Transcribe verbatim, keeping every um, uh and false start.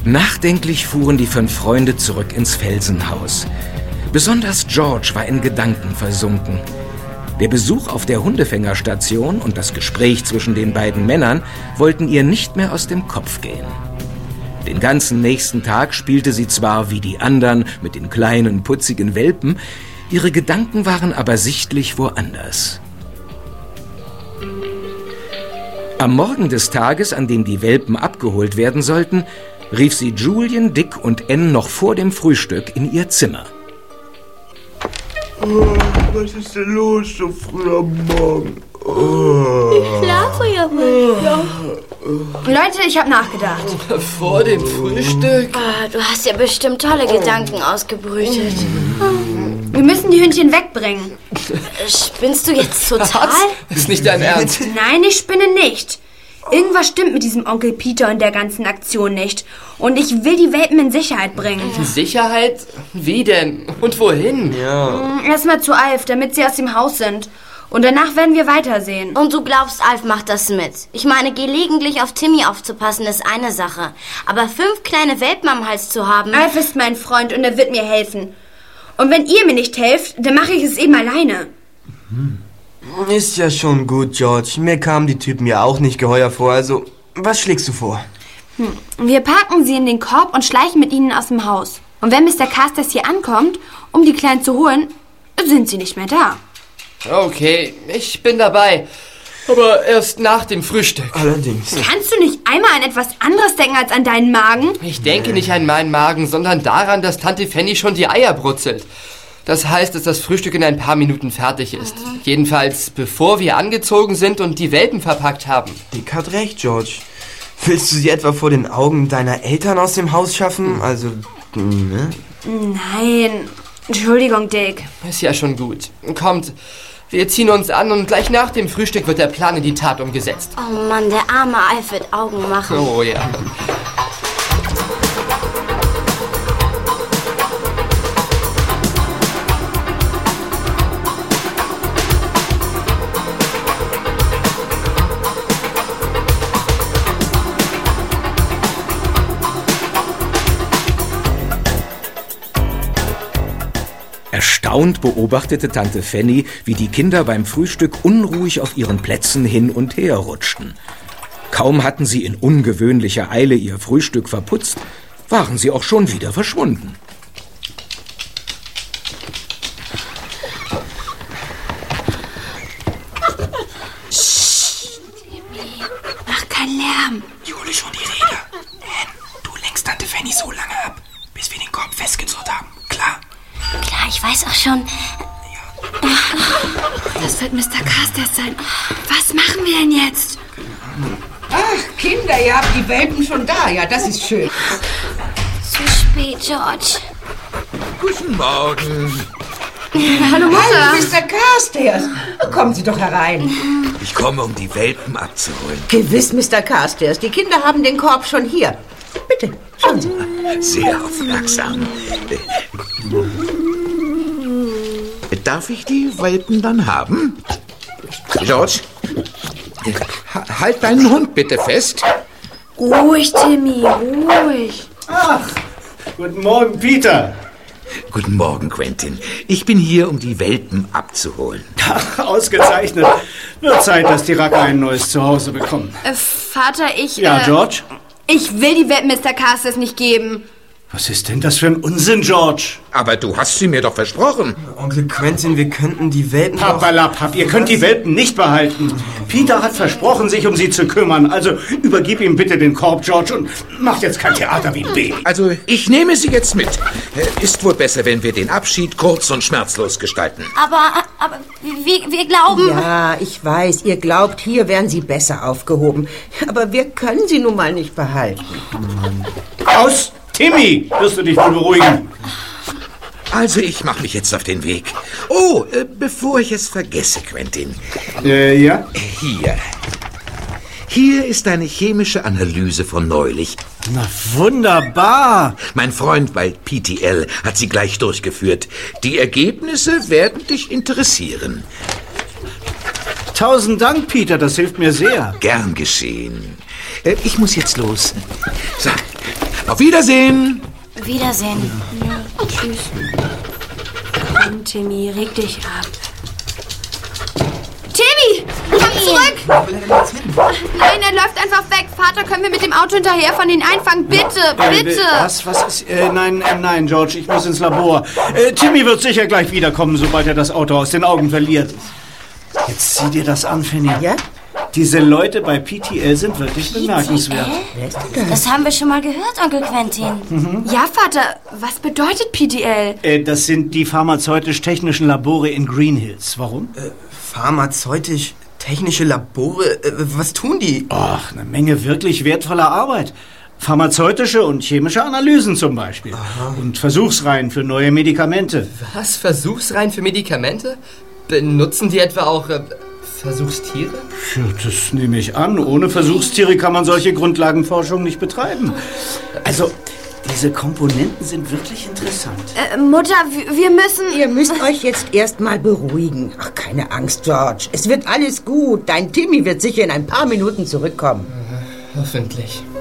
Nachdenklich fuhren die fünf Freunde zurück ins Felsenhaus. Besonders George war in Gedanken versunken. Der Besuch auf der Hundefängerstation und das Gespräch zwischen den beiden Männern wollten ihr nicht mehr aus dem Kopf gehen. Den ganzen nächsten Tag spielte sie zwar wie die anderen mit den kleinen, putzigen Welpen, ihre Gedanken waren aber sichtlich woanders. Am Morgen des Tages, an dem die Welpen abgeholt werden sollten, rief sie Julien, Dick und Ann noch vor dem Frühstück in ihr Zimmer. Oh, was ist denn los so früh am Morgen? Oh. Ich schlafe ja nicht. Ja. Leute, ich habe nachgedacht. Vor dem Frühstück? Oh, du hast ja bestimmt tolle Gedanken ausgebrütet. Wir müssen die Hündchen wegbringen. Spinnst du jetzt total? Was? Ist nicht dein Ernst? Nein, ich spinne nicht. Irgendwas stimmt mit diesem Onkel Peter und der ganzen Aktion nicht. Und ich will die Welpen in Sicherheit bringen. Sicherheit? Wie denn? Und wohin? Ja. Erstmal zu Alf, damit sie aus dem Haus sind. Und danach werden wir weitersehen. Und du glaubst, Alf macht das mit? Ich meine, gelegentlich auf Timmy aufzupassen ist eine Sache. Aber fünf kleine Welpen am Hals zu haben... Alf ist mein Freund und er wird mir helfen. Und wenn ihr mir nicht helft, dann mache ich es eben alleine. Mhm. Ist ja schon gut, George. Mir kamen die Typen ja auch nicht geheuer vor. Also, was schlägst du vor? Hm. Wir packen sie in den Korb und schleichen mit ihnen aus dem Haus. Und wenn Mister Carstairs hier ankommt, um die Kleinen zu holen, sind sie nicht mehr da. Okay, ich bin dabei. Aber erst nach dem Frühstück. Allerdings. Kannst du nicht einmal an etwas anderes denken als an deinen Magen? Ich denke nicht an meinen Magen, sondern daran, dass Tante Fanny schon die Eier brutzelt. Das heißt, dass das Frühstück in ein paar Minuten fertig ist. Mhm. Jedenfalls, bevor wir angezogen sind und die Welpen verpackt haben. Dick hat recht, George. Willst du sie etwa vor den Augen deiner Eltern aus dem Haus schaffen? Also, ne? Nein. Entschuldigung, Dick. Ist ja schon gut. Kommt, wir ziehen uns an und gleich nach dem Frühstück wird der Plan in die Tat umgesetzt. Oh Mann, der arme Alf wird Augen machen. Oh ja. Erstaunt beobachtete Tante Fanny, wie die Kinder beim Frühstück unruhig auf ihren Plätzen hin und her rutschten. Kaum hatten sie in ungewöhnlicher Eile ihr Frühstück verputzt, waren sie auch schon wieder verschwunden. Psst, mach keinen Lärm. Ich hole schon die Rede. Ann, du lenkst Tante Fanny so lange ab, bis wir den Korb festgezurrt haben. Klar? Klar, ich weiß auch schon. Das wird Mister Carstairs sein. Was machen wir denn jetzt? Ach, Kinder, ihr habt die Welpen schon da. Ja, das ist schön. Zu spät, George. Guten Morgen. Hallo, Mutter. Hallo, Mister Carstairs. Kommen Sie doch herein. Ich komme, um die Welpen abzuholen. Gewiss, Mister Carstairs. Die Kinder haben den Korb schon hier. Bitte, schauen Sie. Sehr aufmerksam. Darf ich die Welpen dann haben? George, halt deinen Hund bitte fest. Ruhig, Timmy, ruhig. Ach, guten Morgen, Peter. Guten Morgen, Quentin. Ich bin hier, um die Welpen abzuholen. Ach, ausgezeichnet. Wird Zeit, dass die Racker ein neues Zuhause bekommen. Äh, Vater, ich... Ja, äh, George? Ich will die Welpen Mister Carstairs nicht geben. Was ist denn das für ein Unsinn, George? Aber du hast sie mir doch versprochen. Onkel Quentin, wir könnten die Welpen... Papperlapapp, ihr könnt die Welpen nicht behalten. Peter hat versprochen, sich um sie zu kümmern. Also übergib ihm bitte den Korb, George, und macht jetzt kein Theater wie ein Baby. Also, ich nehme sie jetzt mit. Ist wohl besser, wenn wir den Abschied kurz und schmerzlos gestalten. Aber, aber wir, wir glauben... Ja, ich weiß, ihr glaubt, hier wären sie besser aufgehoben. Aber wir können sie nun mal nicht behalten. Aus! Timmy, wirst du dich wohl beruhigen? Also, ich mache mich jetzt auf den Weg. Oh, äh, bevor ich es vergesse, Quentin. Äh, ja? Hier. Hier ist eine chemische Analyse von neulich. Na, wunderbar. Mein Freund bei P T L hat sie gleich durchgeführt. Die Ergebnisse werden dich interessieren. Tausend Dank, Peter, das hilft mir sehr. Gern geschehen. Äh, ich muss jetzt los. So, Auf Wiedersehen. Wiedersehen. Ja, tschüss. Komm, Timmy, reg dich ab. Timmy, komm zurück! Nein, er läuft einfach weg. Vater, können wir mit dem Auto hinterherfahren, ihn einfangen? Bitte, bitte. Äh, was, was ist... Äh, nein, äh, nein, George, ich muss ins Labor. Äh, Timmy wird sicher gleich wiederkommen, sobald er das Auto aus den Augen verliert. Jetzt sieh dir das an, Fanny. Ja? Diese Leute bei P T L sind wirklich bemerkenswert. Wer ist denn das? Das haben wir schon mal gehört, Onkel Quentin. Mhm. Ja, Vater, was bedeutet P T L? Äh, das sind die pharmazeutisch-technischen Labore in Green Hills. Warum? Äh, pharmazeutisch-technische Labore? Äh, was tun die? Ach, eine Menge wirklich wertvoller Arbeit. Pharmazeutische und chemische Analysen zum Beispiel. Aha. Und Versuchsreihen für neue Medikamente. Was? Versuchsreihen für Medikamente? Benutzen die etwa auch äh, Versuchstiere? Ja, das nehme ich an. Ohne Versuchstiere kann man solche Grundlagenforschung nicht betreiben. Also, diese Komponenten sind wirklich interessant. Äh, Mutter, wir, wir müssen... Ihr müsst euch jetzt erstmal beruhigen. Ach, keine Angst, George. Es wird alles gut. Dein Timmy wird sicher in ein paar Minuten zurückkommen. Hoffentlich.